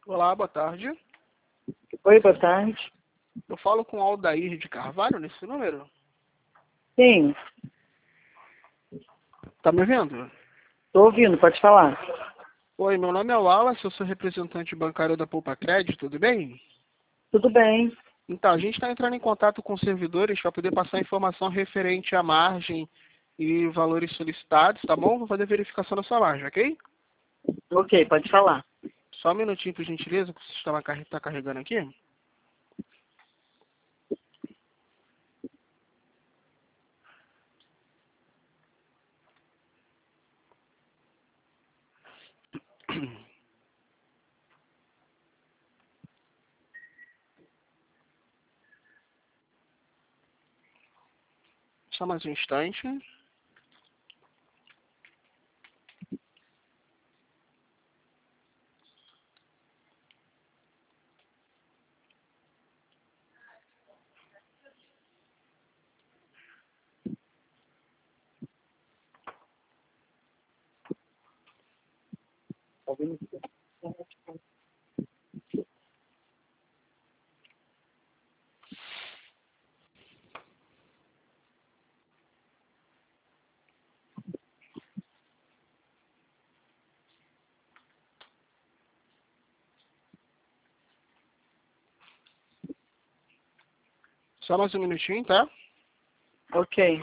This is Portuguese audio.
Olá, boa tarde. Oi, boa tarde. Eu falo com Aldair de Carvalho nesse número? Sim, Tá me vendo? tô ouvindo, pode falar. Oi, meu nome é Wallace, eu sou representante bancário da Poupa Crédito, tudo bem? Tudo bem. Então, a gente está entrando em contato com os servidores para poder passar informação referente à margem e valores solicitados, tá bom? Vou fazer verificação da sua margem, ok? Ok, pode falar. Só um minutinho, por gentileza, que o sistema está carregando aqui. Só mais um instante. Só mais um minutinho, tá? Ok.